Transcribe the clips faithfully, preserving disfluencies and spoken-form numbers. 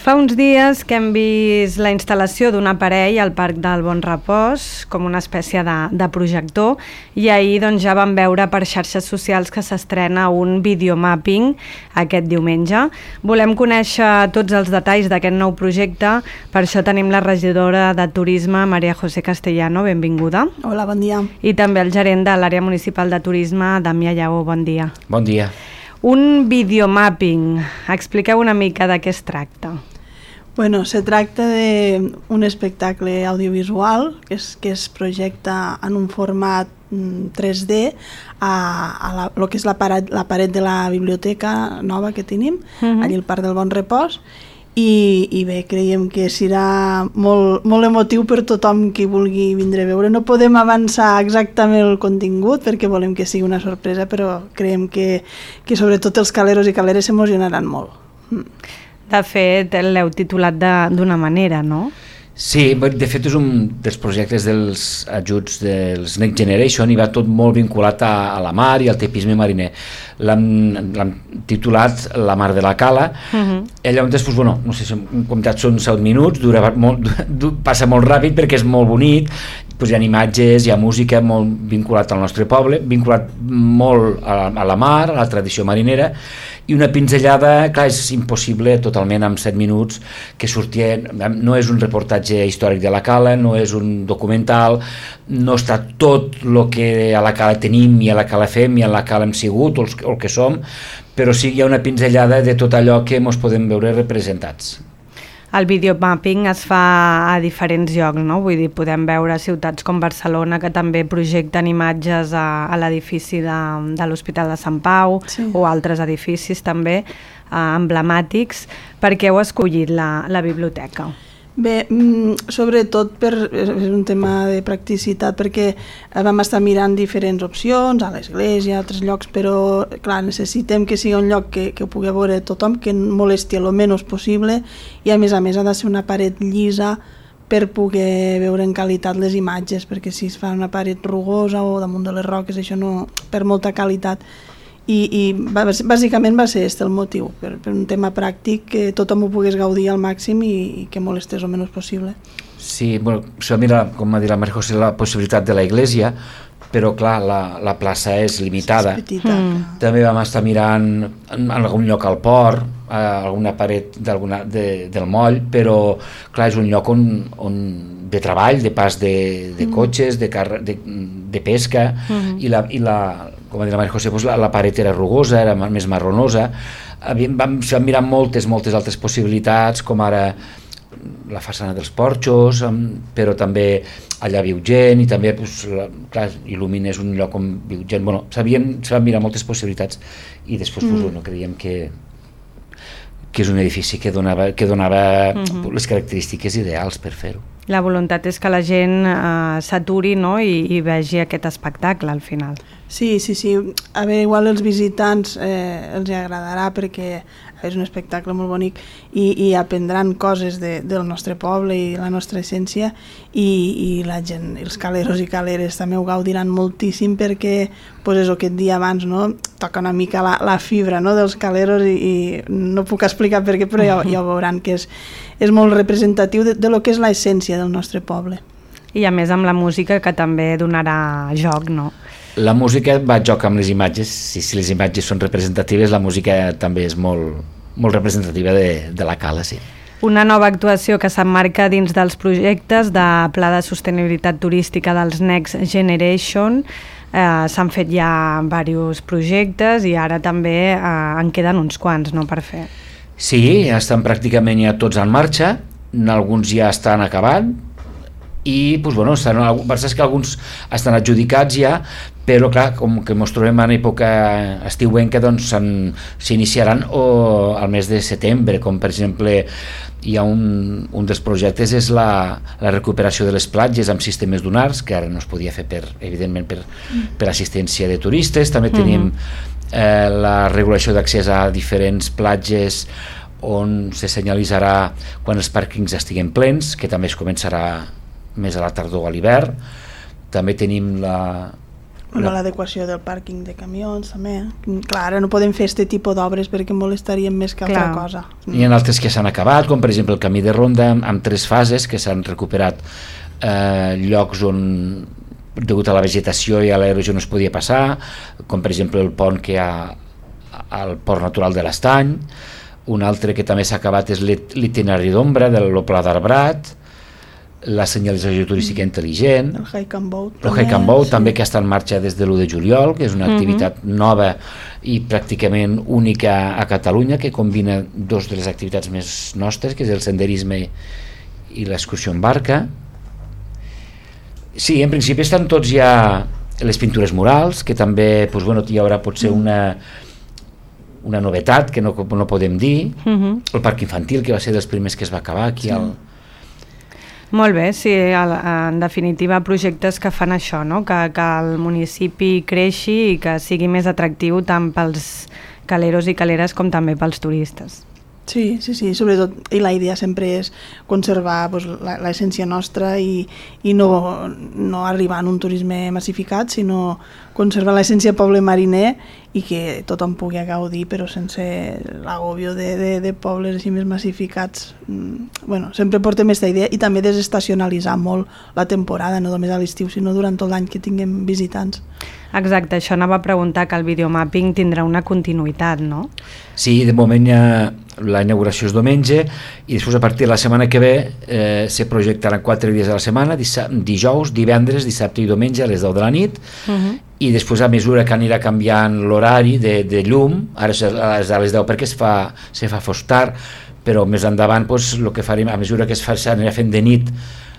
fa uns dies que hem vist la instal·lació d'un aparell al Parc del Bon Repòs com una espècie de, de projector, i ahir doncs, ja vam veure per xarxes socials que s'estrena un videomapping aquest diumenge. Volem conèixer tots els detalls d'aquest nou projecte, per això tenim la regidora de Turisme, María José Castellano, benvinguda. Hola, bon dia. I també el gerent de l'àrea municipal de turisme, Damià Lleó, bon dia. Bon dia. Un videomapping, expliqueu una mica de què es tracta. Bueno, se tracta d'un espectacle audiovisual que es, que es projecta en un format tres D a, a la, lo que és la paret, la paret de la biblioteca nova que tenim, uh-huh. allà al Parc del Bon Repòs, i, i bé, creiem que serà molt, molt emotiu per tothom qui vulgui vindre a veure. No podem avançar exactament el contingut perquè volem que sigui una sorpresa, però creiem que, que sobretot els caleros i caleres s'emocionaran molt. De fet, l'heu titulat d'una manera, no? Sí, de fet és un dels projectes dels ajuts dels Next Generation i va tot molt vinculat a, a la mar i al tepisme mariner. L'hem titulat La mar de la cala. Uh-huh. Ella, després, bueno, no sé si hem comptat, són set minuts, dura molt, passa molt ràpid perquè és molt bonic, doncs hi ha imatges, hi ha música molt vinculat al nostre poble, vinculat molt a, a la mar, a la tradició marinera, i una pinzellada, clar, és impossible totalment en set minuts que sortia, no és un reportatge històric de la cala, no és un documental, no està tot el que a la cala tenim i a la cala fem i a la cala hem sigut o el que som, però sí hi ha una pinzellada de tot allò que ens podem veure representats. El videomapping es fa a diferents llocs, no? Vull dir, podem veure ciutats com Barcelona que també projecten imatges a, a l'edifici de, de l'Hospital de Sant Pau, sí. O altres edificis també eh, emblemàtics. Per què heu escollit la, la biblioteca? Bé, sobretot per, és un tema de practicitat, perquè vam estar mirant diferents opcions, a l'església, a altres llocs, però clar, necessitem que sigui un lloc que, que ho pugui veure tothom, que molesti el menys possible, i a més a més ha de ser una paret llisa per poder veure en qualitat les imatges, perquè si es fa una paret rugosa o damunt de les roques, això no perd molta qualitat. I, i bàsicament va ser aquest el motiu, per, per un tema pràctic, que tothom ho pogués gaudir al màxim i, i que molestés el menys possible. Sí, bueno, se va mirar, com va dir la María José, la possibilitat de la iglesia, però clar, la, la plaça és limitada. És petita. Mm. També vam estar mirant en algun lloc al port, a alguna paret de, del moll, però clar, és un lloc on, on de treball, de pas de, de cotxes, de, car de, de pesca, mm. i, la, i la, com va dir la María José, doncs la, la paret era rugosa, era més marronosa. Vam, vam mirar moltes, moltes altres possibilitats, com ara la façana dels porxos, però també allà viu gent i també, doncs, la, clar, il·lumina, és un lloc on viu gent. Bueno, sabíem, se van mirar moltes possibilitats i després mm. doncs, bueno, creiem que, que és un edifici que donava, que donava mm-hmm. les característiques ideals per fer-ho. La voluntat és que la gent eh, s'aturi, no? I, i vegi aquest espectacle al final. Sí, sí, sí. A veure, igual els visitants eh, els agradarà perquè és un espectacle molt bonic i, i aprendran coses de, del nostre poble i la nostra essència, i, i la gent, els caleros i caleres també ho gaudiran moltíssim perquè, pues és el que et dia abans, no? Toca una mica la, la fibra, no? dels caleros i, i no puc explicar per què, però ja, ja ho veuran que és, és molt representatiu de, de lo que és l'essència del nostre poble. I a més amb la música, que també donarà joc, no? La música va a joc amb les imatges, si, si les imatges són representatives, la música també és molt, molt representativa de, de la cala, sí. Una nova actuació que s'emmarca dins dels projectes de Pla de Sostenibilitat Turística dels Next Generation. Eh, s'han fet ja diversos projectes i ara també eh, en queden uns quants, no, per fer? Sí, ja estan pràcticament ja tots en marxa, alguns ja estan acabant, i doncs, bueno, estan, és que alguns estan adjudicats ja, però clar, com que ens trobem en època estiuenca, doncs s'iniciaran al mes de setembre, com per exemple hi ha un, un dels projectes és la, la recuperació de les platges amb sistemes dunars, que ara no es podia fer per, evidentment per, per assistència de turistes. També tenim eh, la regulació d'accés a diferents platges on se senyalitzarà quan els pàrquings estiguen plens, que també es començarà més a la tardor o a l'hivern. També tenim la, Bueno, l'adequació del pàrquing de camions també. Clar, ara no podem fer aquest tipus d'obres perquè molestaríem més que altra Clar. cosa. Hi ha altres que s'han acabat, com per exemple el camí de ronda amb, amb tres fases que s'han recuperat eh, llocs on degut a la vegetació i a l'erosió no es podia passar, com per exemple el pont que hi ha al Port Natural de l'Estany. Un altre que també s'ha acabat és l'itinerari d'ombra del Pla d'Arbrat, la senyalització turística intel·ligent, El Hike and Boat el Hike and Boat també, que està en marxa des de l'u de juliol, que és una activitat nova i pràcticament única a Catalunya, que combina dos de les activitats més nostres, que és el senderisme i l'excursió en barca. Sí, en principi estan tots ja les pintures murals, que també doncs, bueno, hi haurà potser una una novetat que no, no podem dir, Uh-huh. el parc infantil, que va ser dels primers que es va acabar aquí Sí. al... Molt bé, sí, en definitiva projectes que fan això, no? que, que el municipi creixi i que sigui més atractiu tant pels caleros i caleres com també pels turistes. Sí, sí, sí, sobretot, i la idea sempre és conservar pues, l'essència nostra i, i no, no arribar a un turisme massificat, sinó conservar l'essència poble mariner i que tothom pugui gaudir, però sense l'agòbio de, de, de pobles així més massificats. Mm, bueno, sempre portem aquesta idea i també desestacionalitzar molt la temporada, no només a l'estiu, sinó durant tot l'any que tinguem visitants. Exacte, això anava a preguntar, que el videomapping tindrà una continuïtat, no? Sí, de moment ja la inauguració és diumenge i després a partir de la setmana que ve eh, se projectaran quatre dies a la setmana, dijous, divendres, dissabte i diumenge a les deu de la nit. Uh-huh. I després a mesura que anirà canviant l'horari de, de llum, ara és a les deu perquè es fa, se fa fos tard, però més endavant pues, el que farem, a mesura que es fa, s'anirà fent de nit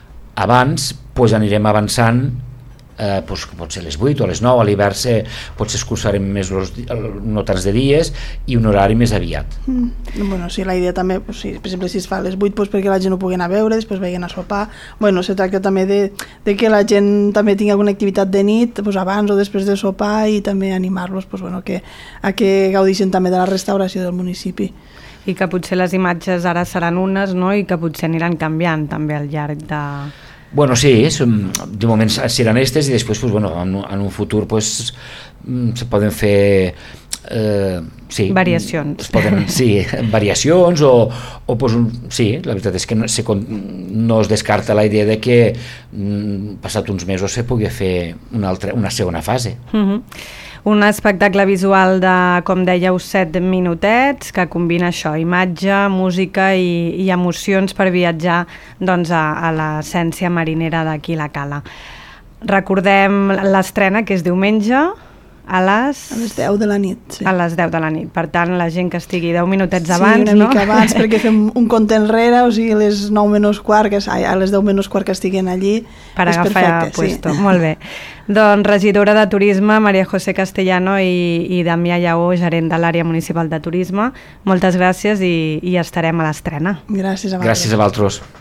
abans, pues, anirem avançant. Eh, pues, pot ser a les vuit o a les nou, a l'hivern potser escurçarem més los, no tants de dies i un horari més aviat. Mm. Bueno, sí, la idea també, pues, sí, per exemple, si es fa a les vuit pues, perquè la gent ho pugui anar a veure, després vagin a sopar. Bueno, se tracta també de, de que la gent també tingui alguna activitat de nit pues, abans o després de sopar i també animar-los pues, bueno, que, a que gaudixin també de la restauració del municipi. I que potser les imatges ara seran unes, no? I que potser aniran canviant també al llarg de... Bueno, sí, som, de moment seran aquestes i després pues, bueno, en, en un futur pues, se poden fer eh, sí, variacions. Es poden, sí, variacions o, o pues, un, sí, la veritat és que no, se, no es descarta la idea de que mm, passat uns mesos se pugui fer una, altra, una segona fase. Uh-huh. Un espectacle visual de, com dèieu, set minutets, que combina això, imatge, música i, i emocions per viatjar doncs, a, a l'essència marinera d'aquí la Cala. Recordem l'estrena, que és diumenge, a les... A les deu de la nit, sí. A les deu de la nit. Per tant, la gent que estigui deu minutets sí, abans, no? Sí, una no? mica abans, perquè fem un compte enrere, o sigui, a les nou menys quart, que, ai, a les deu menys quart que estiguen allí, per és agafar perfecte, puesto. Sí. Molt bé. Doncs regidora de Turisme, Maria José Castellano i, i Damià Lleó, gerent de l'àrea municipal de turisme, moltes gràcies i, i estarem a l'estrena. Gràcies a vosaltres. Gràcies a vosaltres.